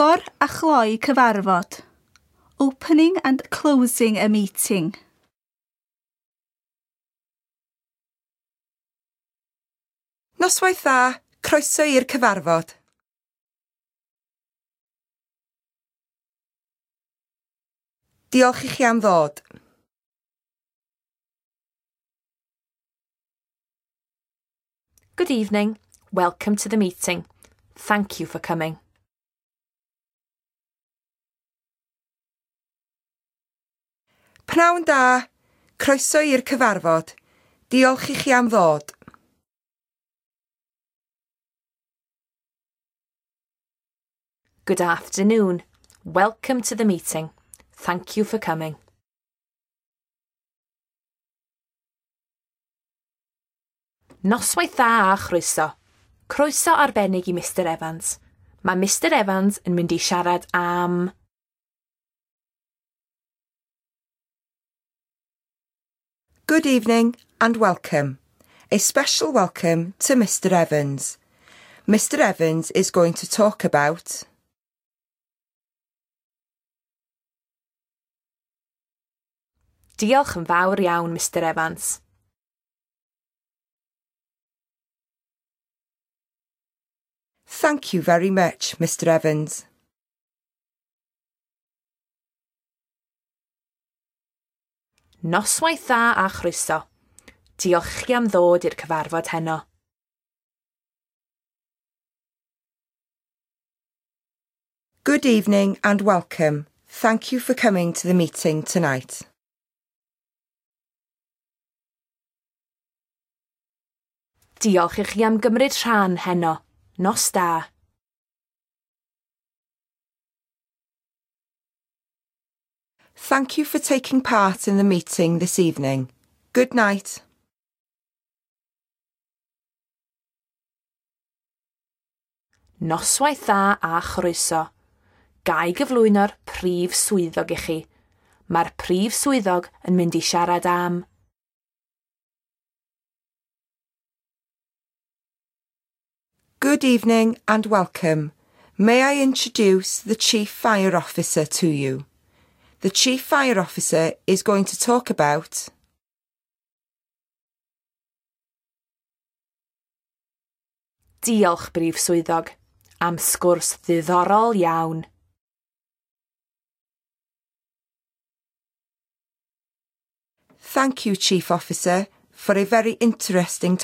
Agor a chloi cyfarfod. Opening and closing a meeting. Noswaith dda, croeso i'r cyfarfod. Diolch i chi am ddod. Good evening. Welcome to the meeting. Thank you for coming. Pnawn da, croeso i'r cyfarfod. Diolch i chi am ddod. Good afternoon. Welcome to the meeting. Thank you for coming. Noswaith dda a chroeso. Croeso arbennig i Mr Evans. Mae Mr Evans yn mynd i siarad am... Good evening and welcome. A special welcome to Mr Evans. Mr Evans is going to talk about... Diolch yn fawr iawn, Mr Evans. Thank you very much, Mr Evans. Noswaith dda a chroeso. Diolch chi am ddod i'r cyfarfod heno. Good evening and welcome. Thank you for coming to the meeting tonight. Diolch i chi am gymryd rhan heno. Nos da. Thank you for taking part in the meeting this evening. Good night. Noswaith dda a chroeso. Gai gyflwyno'r prif swyddog i chi. Mae'r prif swyddog yn mynd i siarad am... Good evening and welcome. May I introduce the Chief Fire Officer to you? The Chief Fire Officer is going to talk about... Diolch brif swyddog, am sgwrs ddiddorol iawn. Thank you, Chief Officer, for a very interesting